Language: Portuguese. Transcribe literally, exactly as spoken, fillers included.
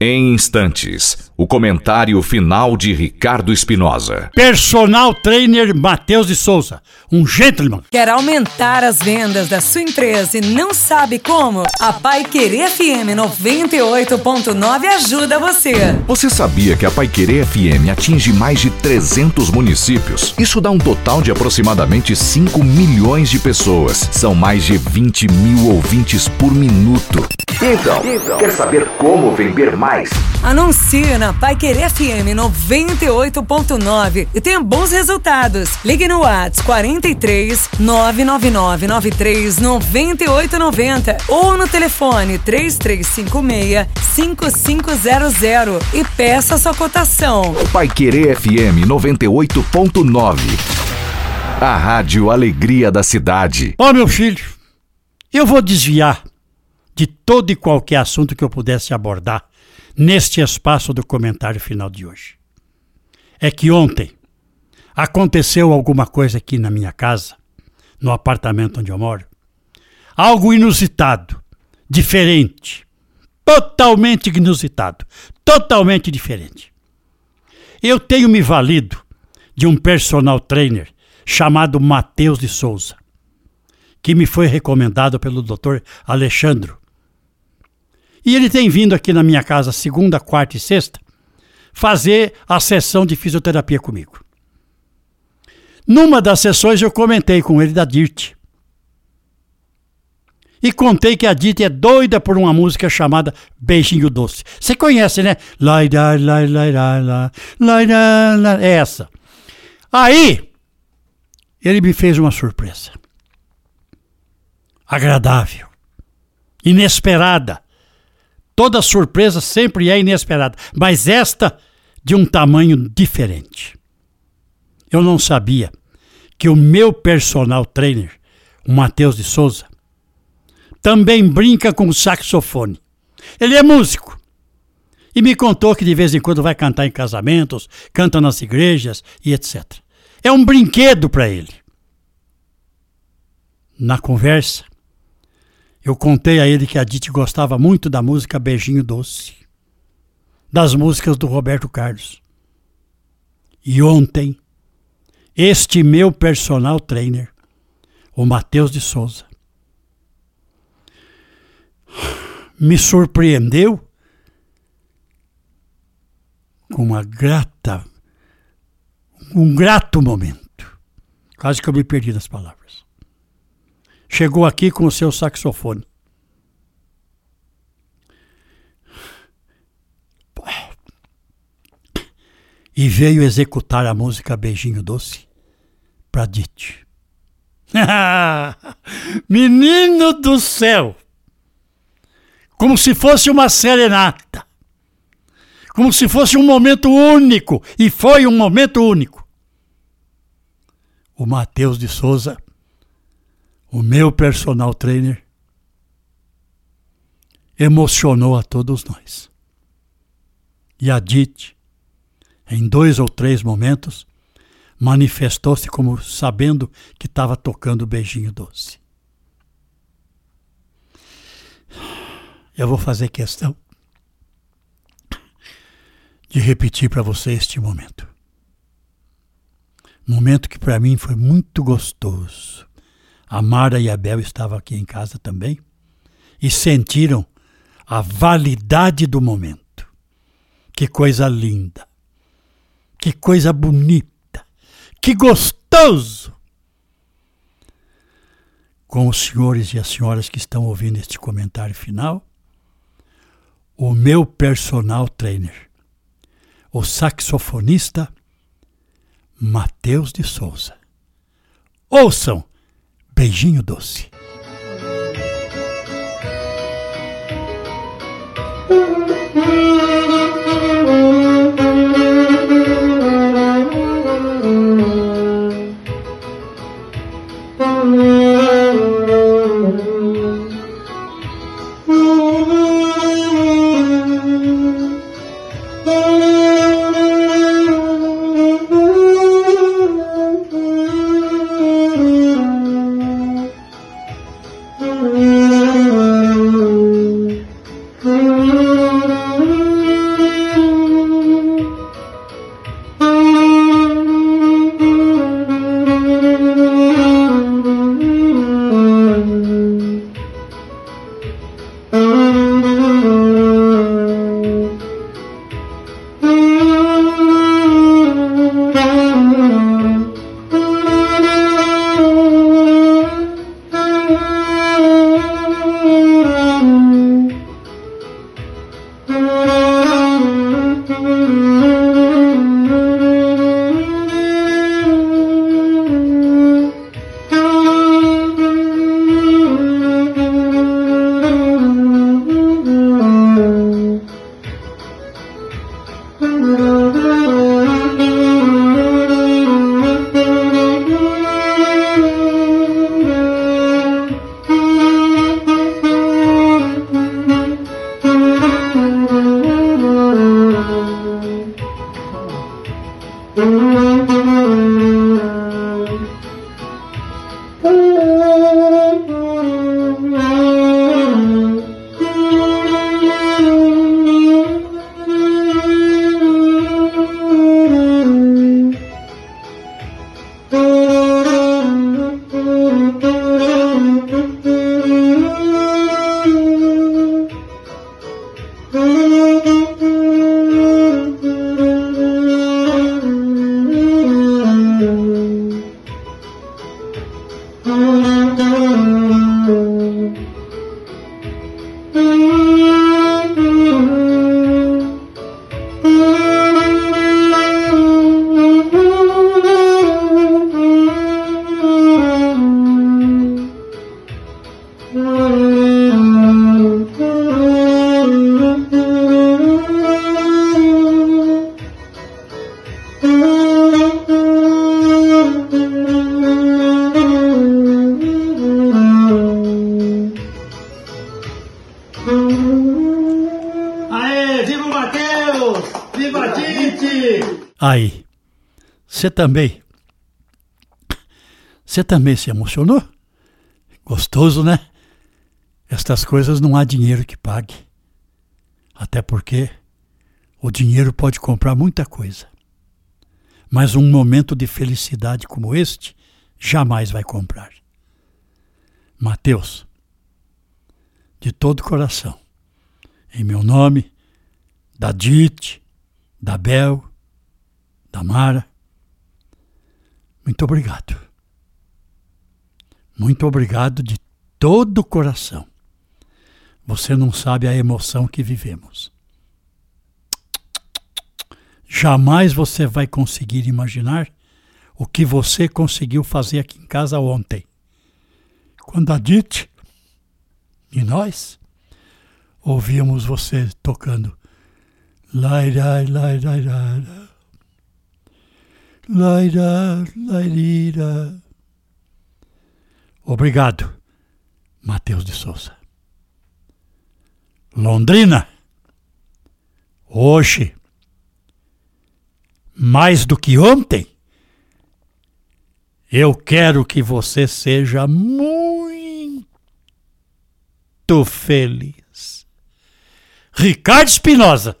Em instantes, o comentário final de Ricardo Espinosa. Personal Trainer Matheus de Souza, um gentleman. Quer aumentar as vendas da sua empresa e não sabe como? A Paiquerê F M noventa e oito ponto nove ajuda você. Você sabia que a Paiquerê F M atinge mais de trezentos municípios? Isso dá um total de aproximadamente cinco milhões de pessoas. São mais de vinte mil ouvintes por minuto. Então, então quer saber como vender mais? Anuncie na Paiquerê F M noventa e oito ponto nove e tenha bons resultados. Ligue no WhatsApp quarenta e três, nove nove nove nove três, nove oito nove zero ou no telefone três três cinco seis, cinco cinco zero zero e peça sua cotação. Paiquerê F M noventa e oito ponto nove. A Rádio Alegria da Cidade. Ó, meu filho, eu vou desviar de todo e qualquer assunto que eu pudesse abordar neste espaço do comentário final de hoje. É que ontem aconteceu alguma coisa aqui na minha casa, no apartamento onde eu moro. Algo inusitado, diferente, totalmente inusitado, totalmente diferente. Eu tenho me valido de um personal trainer chamado Matheus de Souza, que me foi recomendado pelo doutor Alexandro. E ele tem vindo aqui na minha casa segunda, quarta e sexta fazer a sessão de fisioterapia comigo. Numa das sessões eu comentei com ele da D I R T. E contei que a D I R T é doida por uma música chamada Beijinho Doce. Você conhece, né? Lai, lai, lai, lai, lai, lai, lai, lai, é essa. Aí, ele me fez uma surpresa. Agradável. Inesperada. Toda surpresa sempre é inesperada, mas esta de um tamanho diferente. Eu não sabia que o meu personal trainer, o Matheus de Souza, também brinca com o saxofone. Ele é músico e me contou que de vez em quando vai cantar em casamentos, canta nas igrejas e etcétera. É um brinquedo para ele. Na conversa, eu contei a ele que a Dite gostava muito da música Beijinho Doce, das músicas do Roberto Carlos. E ontem, este meu personal trainer, o Matheus de Souza, me surpreendeu com uma grata, um grato momento. Quase que eu me perdi das palavras. Chegou aqui com o seu saxofone. E veio executar a música Beijinho Doce pra Dite. Menino do céu! Como se fosse uma serenata. Como se fosse um momento único. E foi um momento único. O Matheus de Souza, o meu personal trainer, emocionou a todos nós. E a Dite, em dois ou três momentos, manifestou-se como sabendo que estava tocando Beijinho Doce. Eu vou fazer questão de repetir para você este momento. Momento que para mim foi muito gostoso. A Mara e a Bel estavam aqui em casa também e sentiram a validade do momento. Que coisa linda, que coisa bonita, que gostoso! Com os senhores e as senhoras que estão ouvindo este comentário final, o meu personal trainer, o saxofonista Matheus de Souza. Ouçam Beijinho Doce. Thank you. Aê, viva o Matheus! Viva a Tite! Aí, você também, você também se emocionou? Gostoso, né? Estas coisas não há dinheiro que pague. Até porque o dinheiro pode comprar muita coisa. Mas um momento de felicidade como este jamais vai comprar. Matheus, de todo coração, em meu nome, da Dite, da Bel, da Mara, muito obrigado. Muito obrigado de todo o coração. Você não sabe a emoção que vivemos. Jamais você vai conseguir imaginar o que você conseguiu fazer aqui em casa ontem. Quando a Dite e nós ouvíamos você tocando Laira, laira, laira, laira, laira. Obrigado, Matheus de Souza. Londrina, hoje, mais do que ontem, eu quero que você seja muito feliz. Ricardo Espinosa.